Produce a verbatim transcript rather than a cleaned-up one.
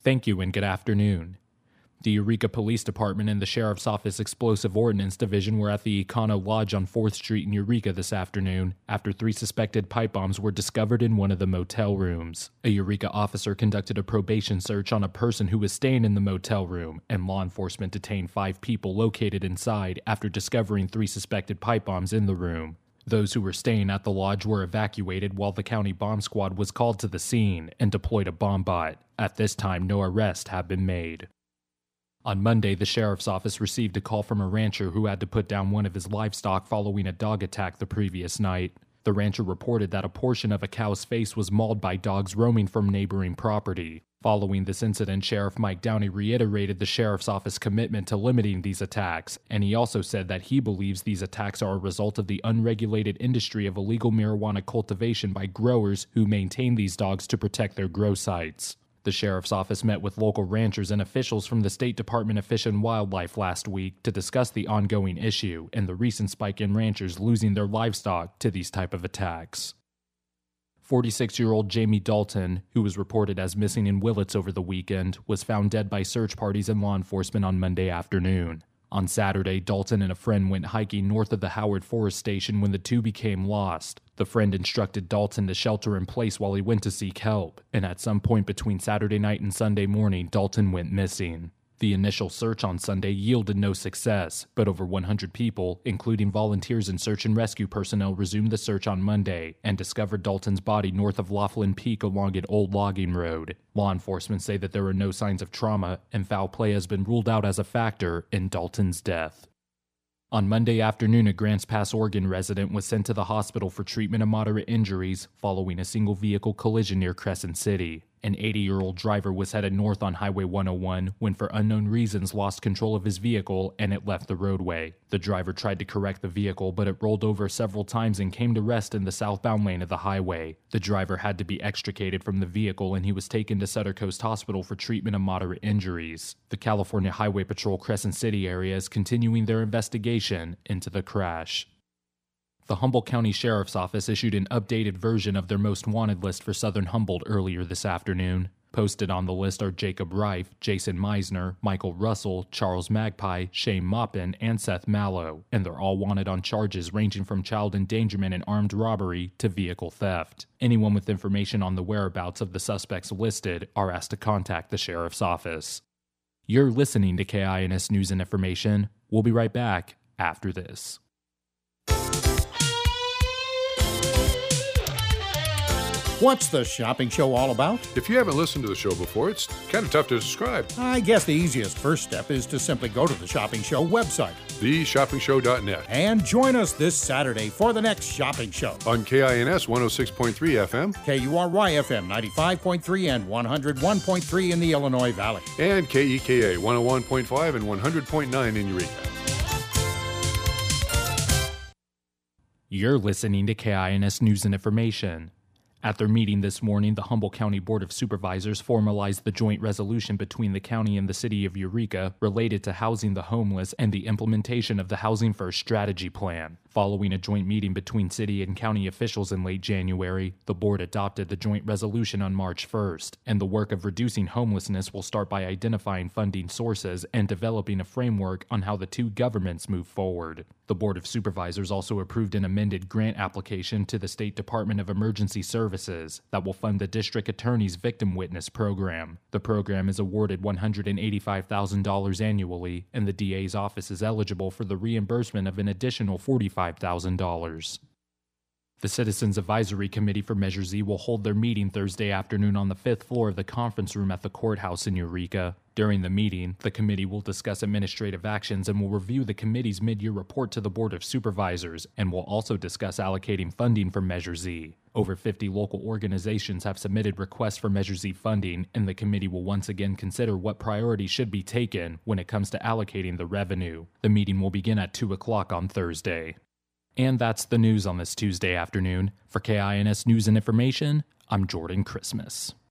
Thank you and good afternoon. The Eureka Police Department and the Sheriff's Office Explosive Ordnance Division were at the Econo Lodge on fourth Street in Eureka this afternoon after three suspected pipe bombs were discovered in one of the motel rooms. A Eureka officer conducted a probation search on a person who was staying in the motel room, and law enforcement detained five people located inside after discovering three suspected pipe bombs in the room. Those who were staying at the lodge were evacuated while the county bomb squad was called to the scene and deployed a bomb bot. At this time, no arrests have been made. On Monday, the sheriff's office received a call from a rancher who had to put down one of his livestock following a dog attack the previous night. The rancher reported that a portion of a cow's face was mauled by dogs roaming from neighboring property. Following this incident, Sheriff Mike Downey reiterated the sheriff's office commitment to limiting these attacks, and he also said that he believes these attacks are a result of the unregulated industry of illegal marijuana cultivation by growers who maintain these dogs to protect their grow sites. The sheriff's office met with local ranchers and officials from the State Department of Fish and Wildlife last week to discuss the ongoing issue and the recent spike in ranchers losing their livestock to these type of attacks. forty-six-year-old Jamie Dalton, who was reported as missing in Willits over the weekend, was found dead by search parties and law enforcement on Monday afternoon. On Saturday, Dalton and a friend went hiking north of the Howard Forest Station when the two became lost. The friend instructed Dalton to shelter in place while he went to seek help, and at some point between Saturday night and Sunday morning, Dalton went missing. The initial search on Sunday yielded no success, but over one hundred people, including volunteers and search and rescue personnel, resumed the search on Monday and discovered Dalton's body north of Laughlin Peak along an old logging road. Law enforcement say that there are no signs of trauma, and foul play has been ruled out as a factor in Dalton's death. On Monday afternoon, a Grants Pass, Oregon resident was sent to the hospital for treatment of moderate injuries following a single-vehicle collision near Crescent City. An eighty-year-old driver was headed north on Highway one oh one when, for unknown reasons, lost control of his vehicle and it left the roadway. The driver tried to correct the vehicle, but it rolled over several times and came to rest in the southbound lane of the highway. The driver had to be extricated from the vehicle and he was taken to Sutter Coast Hospital for treatment of moderate injuries. The California Highway Patrol Crescent City area is continuing their investigation into the crash. The Humboldt County Sheriff's Office issued an updated version of their most wanted list for Southern Humboldt earlier this afternoon. Posted on the list are Jacob Reif, Jason Meisner, Michael Russell, Charles Magpie, Shane Maupin, and Seth Mallow, and they're all wanted on charges ranging from child endangerment and armed robbery to vehicle theft. Anyone with information on the whereabouts of the suspects listed are asked to contact the Sheriff's Office. You're listening to K I N S News and Information. We'll be right back after this. What's the shopping show all about? If you haven't listened to the show before, it's kind of tough to describe. I guess the easiest first step is to simply go to the Shopping Show website, the shopping show dot net, and join us this Saturday for the next Shopping Show. On K I N S one oh six point three F M, K U R Y F M ninety-five point three and one oh one point three in the Illinois Valley, and K E K A one oh one point five and one hundred point nine in Eureka. You're listening to K I N S News and Information. At their meeting this morning, the Humboldt County Board of Supervisors formalized the joint resolution between the county and the city of Eureka related to housing the homeless and the implementation of the Housing First Strategy Plan. Following a joint meeting between city and county officials in late January, the board adopted the joint resolution on March first, and the work of reducing homelessness will start by identifying funding sources and developing a framework on how the two governments move forward. The Board of Supervisors also approved an amended grant application to the State Department of Emergency Services that will fund the District Attorney's Victim Witness Program. The program is awarded one hundred eighty-five thousand dollars annually, and the D A's office is eligible for the reimbursement of an additional forty-five thousand dollars. The Citizens Advisory Committee for Measure Z will hold their meeting Thursday afternoon on the fifth floor of the conference room at the courthouse in Eureka. During the meeting, the committee will discuss administrative actions and will review the committee's mid-year report to the Board of Supervisors, and will also discuss allocating funding for Measure Z. Over fifty local organizations have submitted requests for Measure Z funding, and the committee will once again consider what priorities should be taken when it comes to allocating the revenue. The meeting will begin at two o'clock on Thursday. And that's the news on this Tuesday afternoon. For K I N S News and Information, I'm Jordan Christmas.